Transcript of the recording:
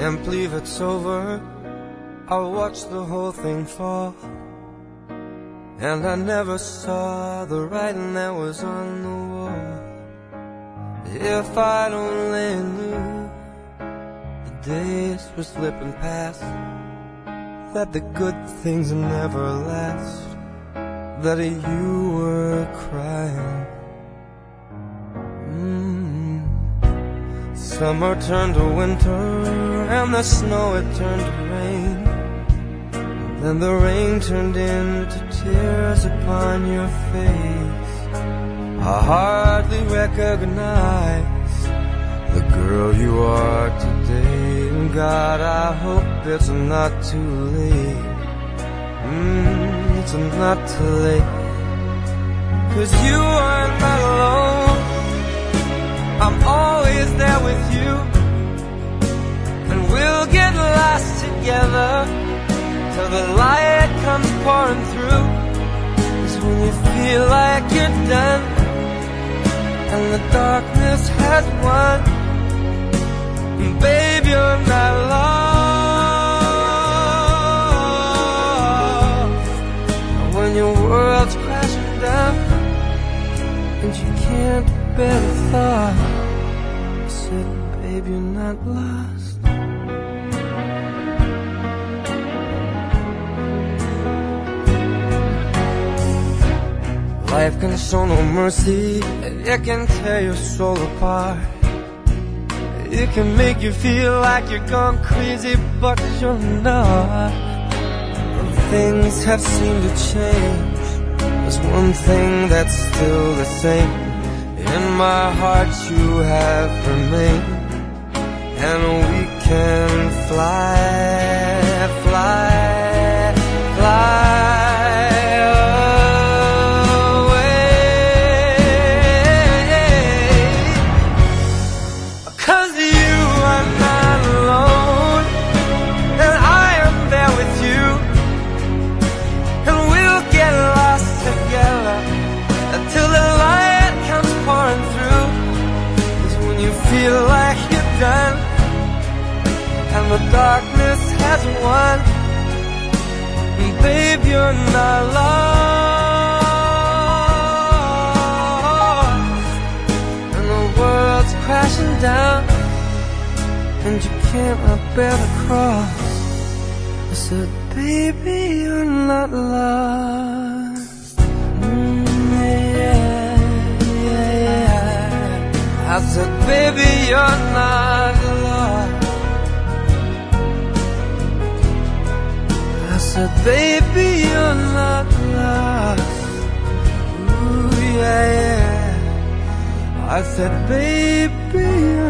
Can't believe it's over. I watched the whole thing fall, and I never saw the writing that was on the wall. If I'd only knew the days were slipping past, that the good things never last, that you were crying. Summer turned to winter, and the snow it turned to rain. Then the rain turned into tears upon your face. I hardly recognize the girl you are today. God, I hope it's not too late. It's not too late. 'Cause you are not alone. I'm always there with you, and we'll get lost together till the light comes pouring through. 'Cause when you feel like you're done and the darkness has won, babe, you're not lost. When your world's crashing down and you can't bear the thought, I said, babe, you're not lost. Life can show no mercy, it can tear your soul apart. It can make you feel like you're gone crazy, but you're not. And things have seemed to change. There's one thing that's still the same. In my heart you have remained, and we can fly, fly, fly away. 'Cause you are not alone, and I am there with you, and we'll get lost together until the light comes pouring through. 'Cause when you feel like you're done and the darkness has won, babe, you're not lost. And the world's crashing down and you cannot bear the cross. I said, baby, you're not lost. I said, baby, you're not lost. I said, baby, you're not lost. Ooh, yeah, yeah. I said, baby,